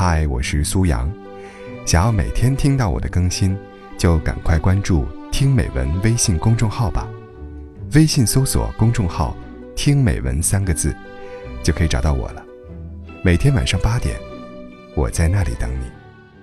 嗨，我是苏阳。想要每天听到我的更新，就赶快关注听美文微信公众号吧。微信搜索公众号听美文3个字，就可以找到我了。每天晚上8点，我在那里等你。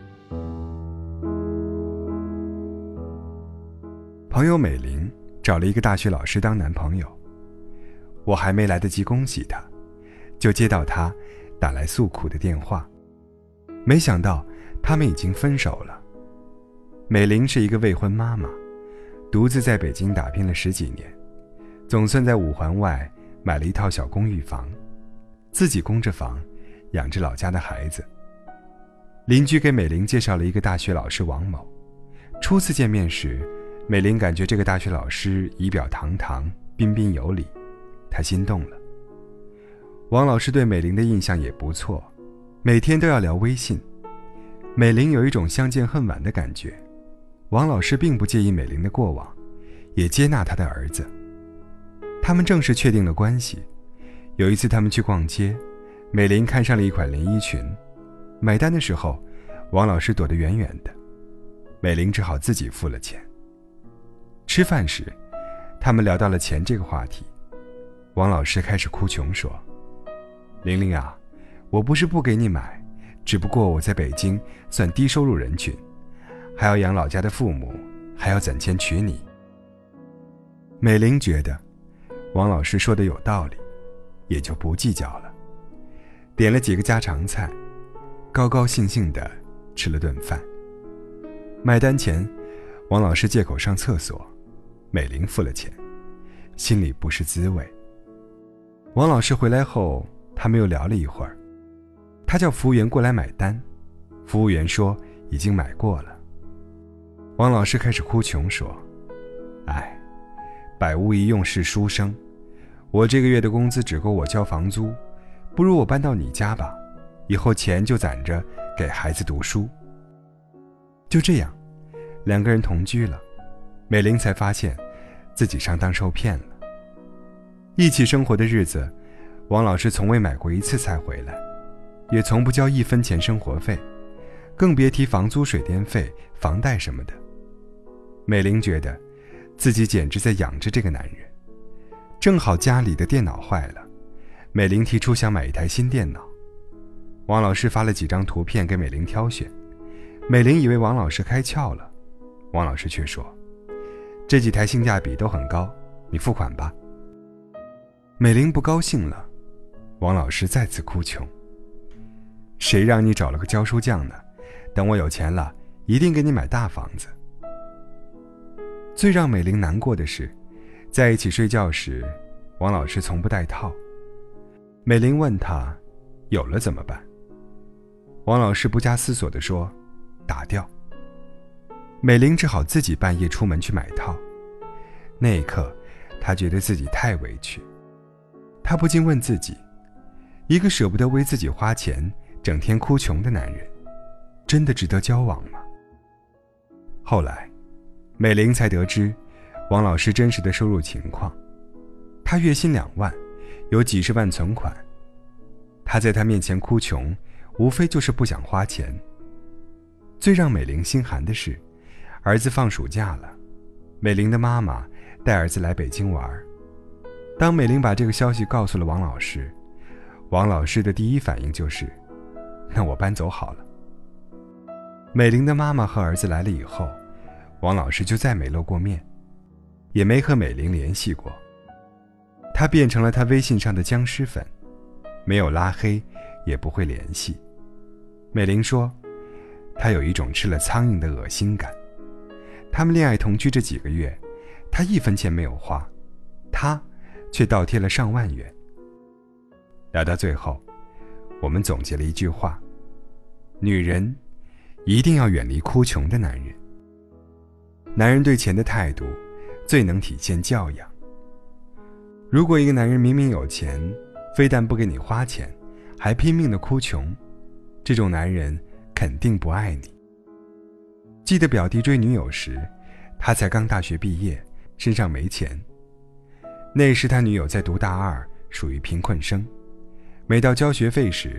朋友美玲找了一个大学老师当男朋友，我还没来得及恭喜她，就接到她打来诉苦的电话。没想到他们已经分手了。美玲是一个未婚妈妈，独自在北京打拼了10几年，总算在5环外买了一套小公寓房，自己供着房，养着老家的孩子。邻居给美玲介绍了一个大学老师王某。初次见面时，美玲感觉这个大学老师仪表堂堂，彬彬有礼，她心动了。王老师对美玲的印象也不错，每天都要聊微信。美玲有一种相见恨晚的感觉。王老师并不介意美玲的过往，也接纳她的儿子。他们正式确定了关系。有一次他们去逛街，美玲看上了一款连衣裙，买单的时候，王老师躲得远远的，美玲只好自己付了钱。吃饭时，他们聊到了钱这个话题。王老师开始哭穷说：“玲玲啊，我不是不给你买，只不过我在北京算低收入人群，还要养老家的父母，还要攒钱娶你。”美玲觉得王老师说的有道理，也就不计较了，点了几个家常菜，高高兴兴地吃了顿饭。买单前，王老师借口上厕所，美玲付了钱，心里不是滋味。王老师回来后，他们又聊了一会儿，他叫服务员过来买单，服务员说已经买过了。王老师开始哭穷说：“哎，百无一用是书生，我这个月的工资只够我交房租，不如我搬到你家吧，以后钱就攒着给孩子读书。”就这样，2个人同居了，美玲才发现自己上当受骗了。一起生活的日子，王老师从未买过1次菜回来，也从不交1分钱生活费，更别提房租、水电费、房贷什么的。美玲觉得自己简直在养着这个男人。正好家里的电脑坏了，美玲提出想买一台新电脑。王老师发了几张图片给美玲挑选，美玲以为王老师开窍了，王老师却说：“这几台性价比都很高，你付款吧。”美玲不高兴了，王老师再次哭穷：“谁让你找了个教书匠呢？等我有钱了，一定给你买大房子。”最让美玲难过的是，在一起睡觉时，王老师从不戴套。美玲问他有了怎么办，王老师不加思索地说：“打掉。”美玲只好自己半夜出门去买套。那一刻，她觉得自己太委屈。她不禁问自己，一个舍不得为自己花钱，整天哭穷的男人，真的值得交往吗？后来，美玲才得知王老师真实的收入情况。他月薪2万，有几十万存款。他在他面前哭穷，无非就是不想花钱。最让美玲心寒的是，儿子放暑假了，美玲的妈妈带儿子来北京玩。当美玲把这个消息告诉了王老师，王老师的第一反应就是：“那我搬走好了。”美玲的妈妈和儿子来了以后，王老师就再没露过面，也没和美玲联系过。他变成了他微信上的僵尸粉，没有拉黑，也不会联系。美玲说，他有一种吃了苍蝇的恶心感。他们恋爱同居这几个月，他1分钱没有花，他却倒贴了上万元。聊到最后，我们总结了一句话：女人一定要远离哭穷的男人。男人对钱的态度最能体现教养。如果一个男人明明有钱，非但不给你花钱，还拼命的哭穷，这种男人肯定不爱你。记得表弟追女友时，他才刚大学毕业，身上没钱。那时他女友在读大2，属于贫困生，每到交学费时，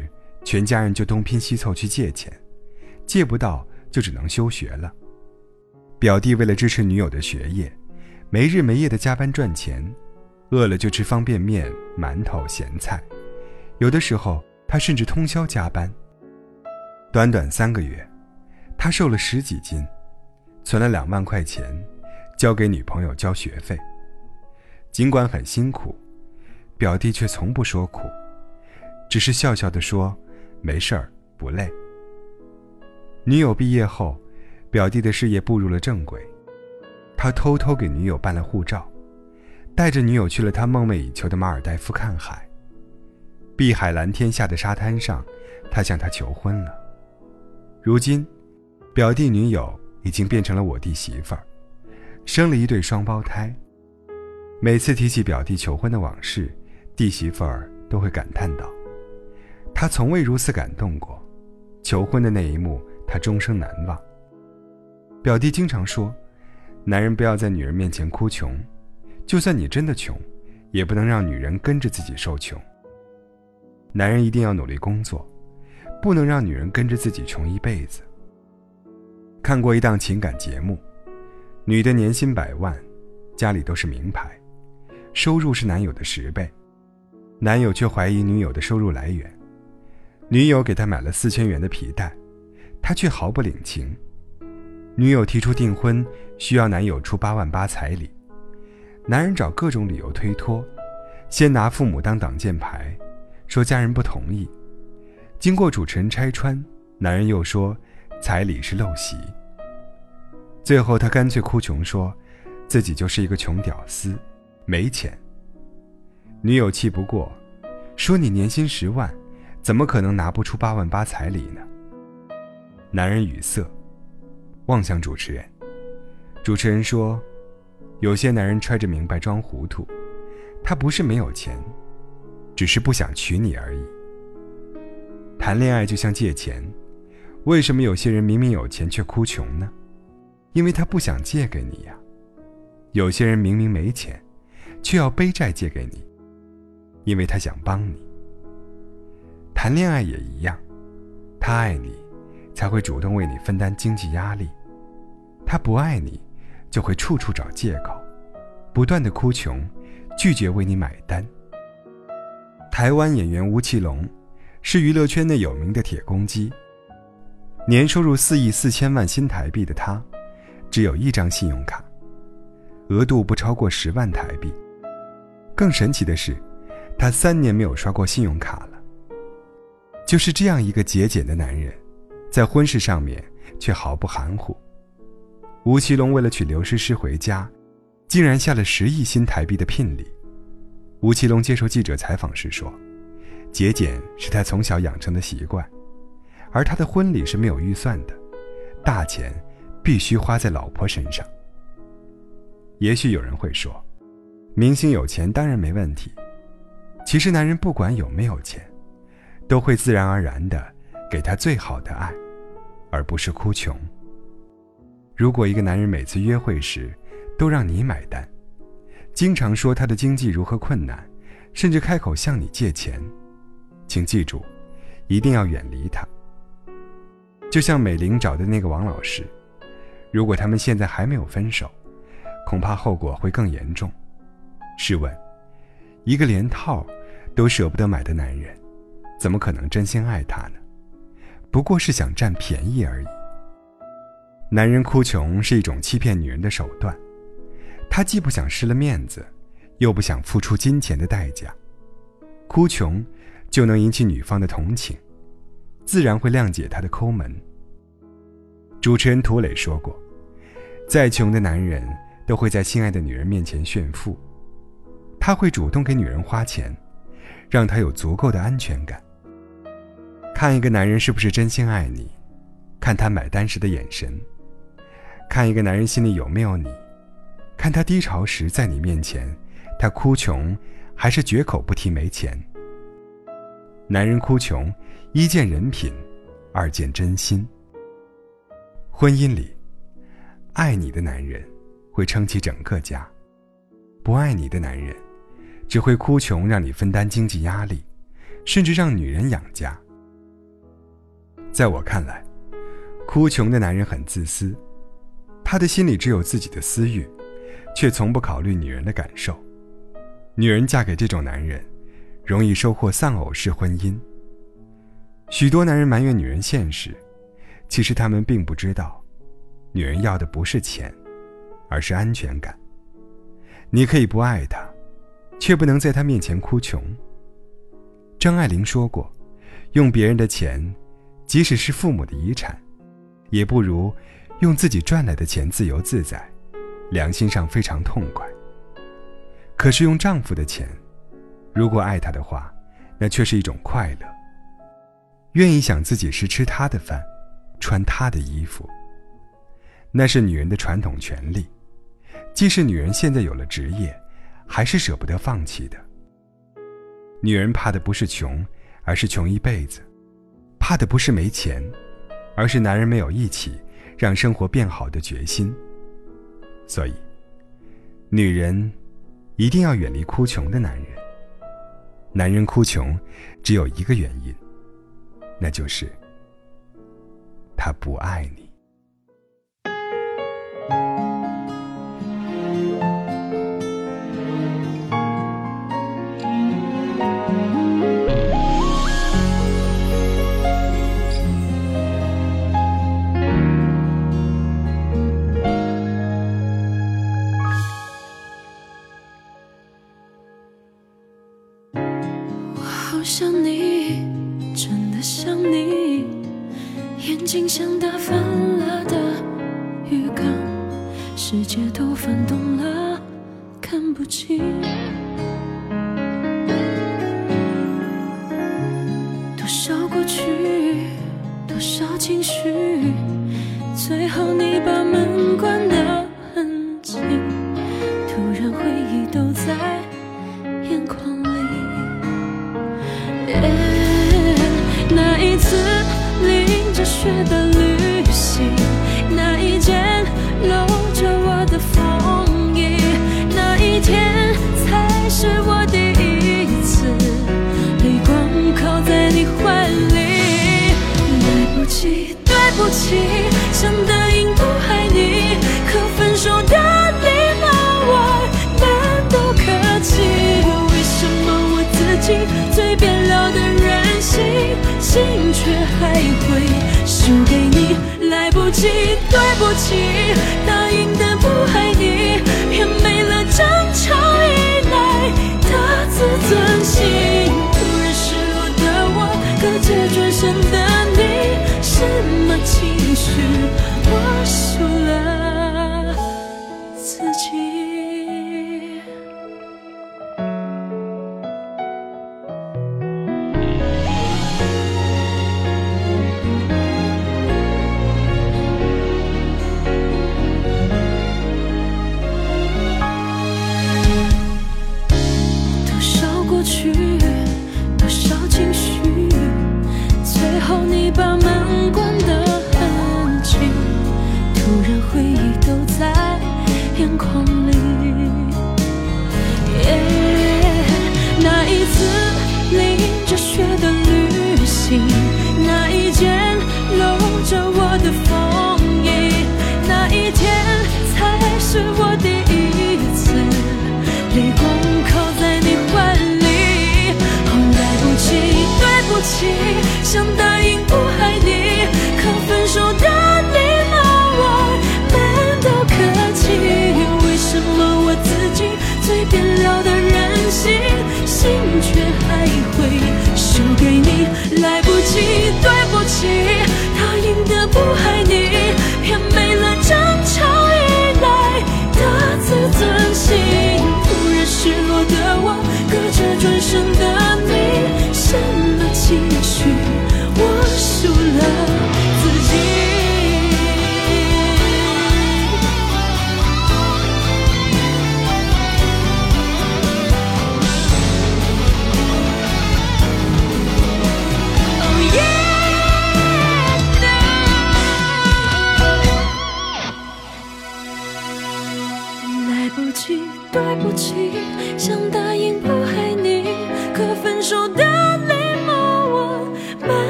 全家人就东拼西凑去借钱，借不到就只能休学了。表弟为了支持女友的学业，没日没夜的加班赚钱，饿了就吃方便面、馒头、咸菜，有的时候他甚至通宵加班。短短3个月，他瘦了10几斤，存了2万块钱，交给女朋友交学费。尽管很辛苦，表弟却从不说苦，只是笑笑地说没事儿，不累。女友毕业后，表弟的事业步入了正轨，他偷偷给女友办了护照，带着女友去了他梦寐以求的马尔代夫看海。碧海蓝天下的沙滩上，他向她求婚了。如今，表弟女友已经变成了我弟媳妇儿，生了一对双胞胎。每次提起表弟求婚的往事，弟媳妇儿都会感叹道：他从未如此感动过，求婚的那一幕他终生难忘。表弟经常说，男人不要在女人面前哭穷，就算你真的穷，也不能让女人跟着自己受穷。男人一定要努力工作，不能让女人跟着自己穷一辈子。看过一档情感节目，女的年薪100万，家里都是名牌，收入是男友的10倍，男友却怀疑女友的收入来源。女友给他买了4000元的皮带，他却毫不领情。女友提出订婚，需要男友出8万8彩礼，男人找各种理由推脱，先拿父母当挡箭牌，说家人不同意。经过主持人拆穿，男人又说彩礼是陋习。最后他干脆哭穷，说自己就是一个穷屌丝，没钱。女友气不过，说你年薪10万，怎么可能拿不出8万8彩礼呢？男人语塞，望向主持人。主持人说，有些男人揣着明白装糊涂，他不是没有钱，只是不想娶你而已。谈恋爱就像借钱，为什么有些人明明有钱却哭穷呢？因为他不想借给你呀。有些人明明没钱，却要背债借给你，因为他想帮你。谈恋爱也一样，他爱你，才会主动为你分担经济压力；他不爱你，就会处处找借口，不断的哭穷，拒绝为你买单。台湾演员吴奇隆是娱乐圈内有名的铁公鸡，年收入4亿4千万新台币的他，只有1张信用卡，额度不超过10万台币。更神奇的是，他3年没有刷过信用卡了。就是这样一个节俭的男人，在婚事上面却毫不含糊。吴奇隆为了娶刘诗诗回家，竟然下了10亿新台币的聘礼。吴奇隆接受记者采访时说，节俭是他从小养成的习惯，而他的婚礼是没有预算的，大钱必须花在老婆身上。也许有人会说，明星有钱当然没问题。其实男人不管有没有钱，都会自然而然地给他最好的爱，而不是哭穷。如果一个男人每次约会时都让你买单，经常说他的经济如何困难，甚至开口向你借钱，请记住，一定要远离他。就像美玲找的那个王老师，如果他们现在还没有分手，恐怕后果会更严重。试问，一个连套都舍不得买的男人，怎么可能真心爱他呢？不过是想占便宜而已。男人哭穷是一种欺骗女人的手段，他既不想失了面子，又不想付出金钱的代价。哭穷就能引起女方的同情，自然会谅解他的抠门。主持人涂磊说过，再穷的男人都会在心爱的女人面前炫富，他会主动给女人花钱，让她有足够的安全感。看一个男人是不是真心爱你，看他买单时的眼神；看一个男人心里有没有你，看他低潮时在你面前，他哭穷还是绝口不提没钱。男人哭穷，一见人品，二见真心。婚姻里，爱你的男人会撑起整个家，不爱你的男人只会哭穷，让你分担经济压力，甚至让女人养家。 在我看来，哭穷的男人很自私，他的心里只有自己的私欲，却从不考虑女人的感受。女人嫁给这种男人，容易收获丧偶式婚姻。许多男人埋怨女人现实，其实他们并不知道，女人要的不是钱，而是安全感。你可以不爱她，却不能在她面前哭穷。张爱玲说过，用别人的钱，即使是父母的遗产，也不如用自己赚来的钱自由自在，良心上非常痛快。可是用丈夫的钱，如果爱他的话，那却是一种快乐，愿意想自己是吃他的饭，穿他的衣服。那是女人的传统权利，即使女人现在有了职业，还是舍不得放弃的。女人怕的不是穷，而是穷一辈子；怕的不是没钱，而是男人没有一起让生活变好的决心。所以，女人一定要远离哭穷的男人。男人哭穷只有一个原因，那就是他不爱你。 好想你，真的想你，眼睛像打翻了的鱼缸，世界都翻动了，看不清。多少过去，多少情绪，最后你把门关得很紧，突然回忆都在眼眶里。那一次淋着雪的旅行，那一件搂着我的风衣，那一天才是我第一次泪光靠在你怀里。来不及，对不起，想答应不爱你，可分手的礼貌我难都客气。为什么我自己嘴边聊的任性，心却还会输给你？来不及，对不起，答应的不爱你，也没了争吵以来的自尊心。突然失落的我，隔着转身的你，什么情绪，我输了自己。多少情绪，最后你把门关得很紧，突然回忆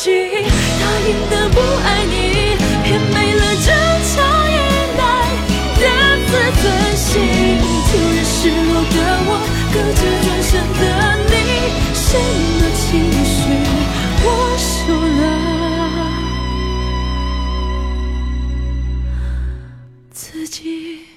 心，答应的不爱你，偏没了争吵以来的自尊心。突然失落的我，隔着转身的你，什么情绪我受了，自己